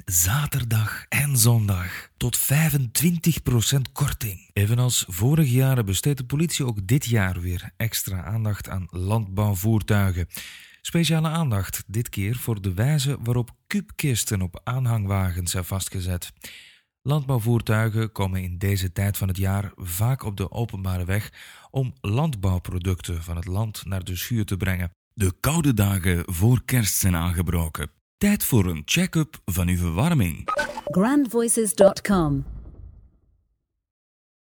alleen zaterdag en zondag. Tot 25% korting. Evenals vorig jaar besteedt de politie ook dit jaar weer extra aandacht aan landbouwvoertuigen. Speciale aandacht dit keer voor de wijze waarop kuubkisten op aanhangwagens zijn vastgezet. Landbouwvoertuigen komen in deze tijd van het jaar vaak op de openbare weg om landbouwproducten van het land naar de schuur te brengen. De koude dagen voor kerst zijn aangebroken. Tijd voor een check-up van uw verwarming. Grandvoices.com